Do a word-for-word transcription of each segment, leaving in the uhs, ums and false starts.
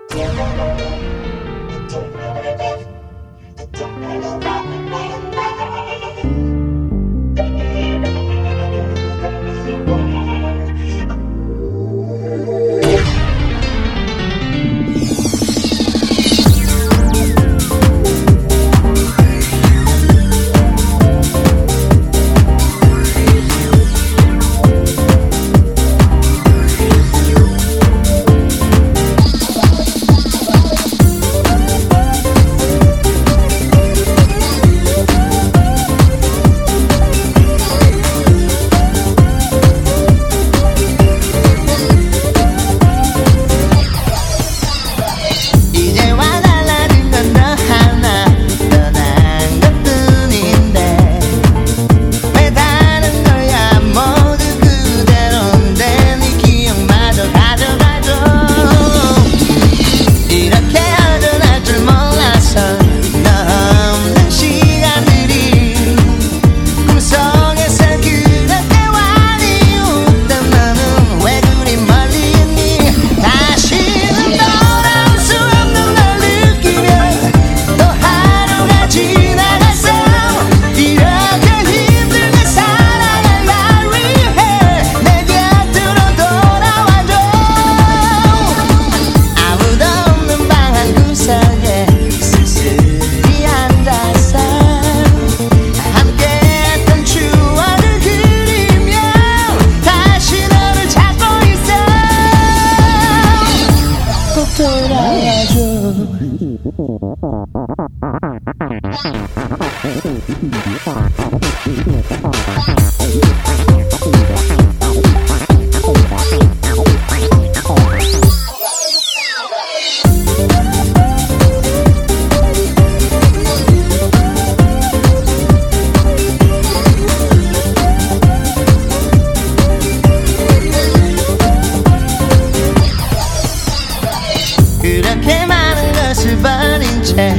그렇게 많은 것을 버린 채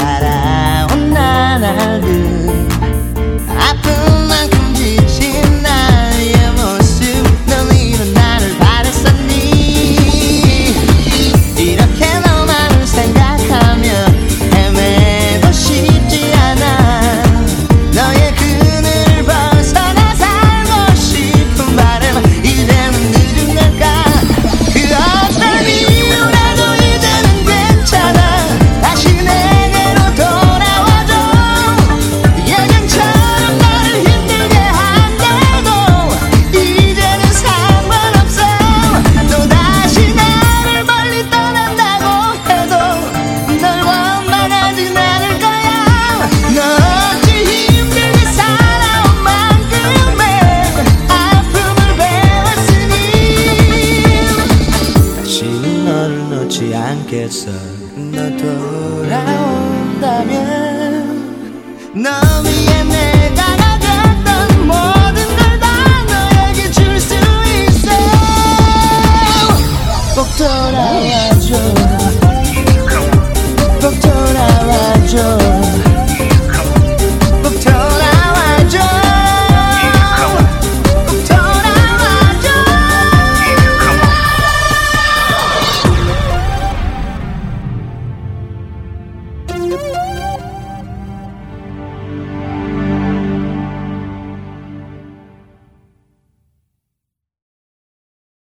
살아온 나날들, 아픈 만큼 지친 나의 모습, 넌 이런 나를 바랬었니? 이렇게 너만을 생각하며 헤매고 싶지 않아. 너의 그늘을 벗어나 살고 싶은 바람, 이제는 늦은 걸까? 그 어떤 이유라도 이제는 괜찮아. 다시 내게로 돌아와줘. 예전처럼 너를 힘들게 한데도 이제는 상관없어. 또다시 나를 멀리 떠난다고 해도 널 원망하진 않을 거야. 너 없이 힘들게 살아온 만큼의 아픔을 배웠으니 다시는 너를 놓지 않겠어. 너 돌아온다면 너 위해 내가 가졌던 모든 걸 다 너에게 줄 수 있어. 꼭 돌아와줘. 꼭 돌아와줘.